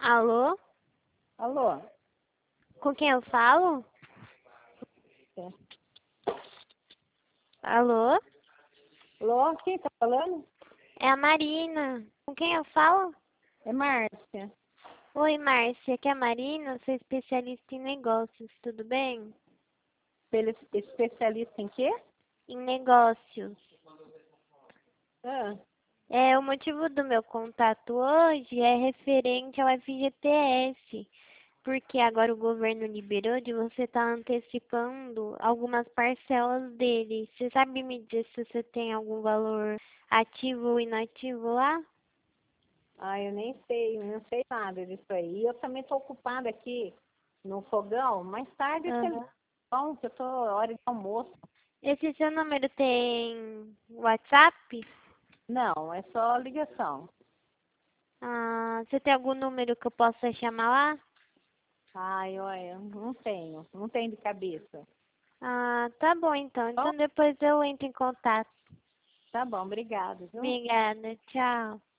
Alô? Alô? Com quem eu falo? É. Alô? Alô, quem tá falando? É a Marina. Com quem eu falo? É Márcia. Oi, Márcia. Aqui é a Marina. Sou especialista em negócios. Tudo bem? Especialista em quê? Em negócios. Ah, O motivo do meu contato hoje é referente ao FGTS, porque agora o governo liberou de você estar antecipando algumas parcelas dele. Você sabe me dizer se você tem algum valor ativo ou inativo lá? eu nem sei, não sei nada disso aí. Eu também tô ocupada aqui no fogão. Mais tarde eu te Aham. ligo, que eu tô hora de almoço. Esse seu número tem WhatsApp? Não, é só ligação. Ah, você tem algum número que eu possa chamar lá? Olha, não tenho de cabeça. Ah, tá bom então. Bom, Então depois eu entro em contato. tá bom, obrigada, viu? Obrigada. Tchau.